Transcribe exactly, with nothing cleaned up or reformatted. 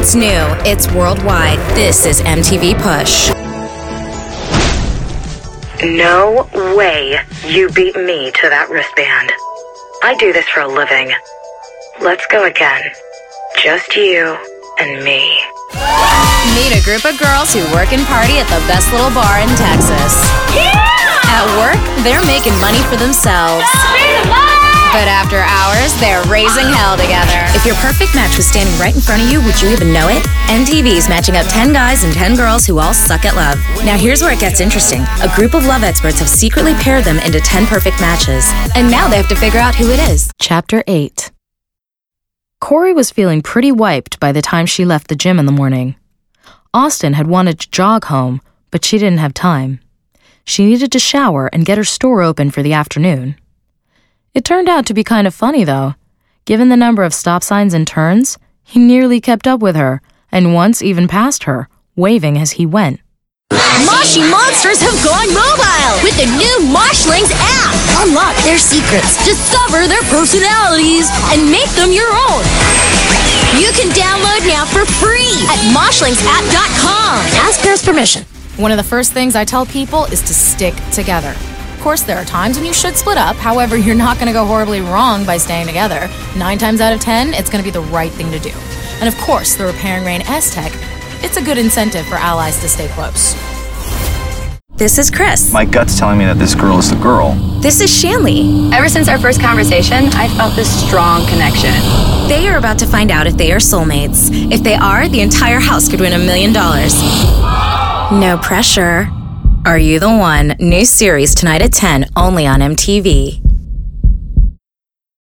It's new. It's worldwide. This is M T V Push. No way you beat me to that wristband. I do this for a living. Let's go again. Just you and me. Meet a group of girls who work and party at the best little bar in Texas. Yeah! At work, they're making money for themselves. But after hours, they're raising hell together. If your perfect match was standing right in front of you, would you even know it? M T V's matching up ten guys and ten girls who all suck at love. Now here's where it gets interesting. A group of love experts have secretly paired them into ten perfect matches. And now they have to figure out who it is. Chapter eight. Corey was feeling pretty wiped by the time she left the gym in the morning. Austin had wanted to jog home, but she didn't have time. She needed to shower and get her store open for the afternoon. It turned out to be kind of funny, though. Given the number of stop signs and turns, he nearly kept up with her, and once even passed her, waving as he went. Moshi Monsters have gone mobile with the new Moshlings app. Unlock their secrets, discover their personalities, and make them your own. You can download now for free at moshlings app dot com. Ask parents' permission. One of the first things I tell people is to stick together. Of course, there are times when you should split up. However, you're not going to go horribly wrong by staying together. Nine times out of ten, it's going to be the right thing to do. And of course, the Repair and Rain S-Tech, it's a good incentive for allies to stay close. This is Chris. My gut's telling me that this girl is the girl. This is Shanley. Ever since our first conversation, I felt this strong connection. They are about to find out if they are soulmates. If they are, the entire house could win a million dollars. No pressure. Are You the One? New series tonight at ten, only on M T V.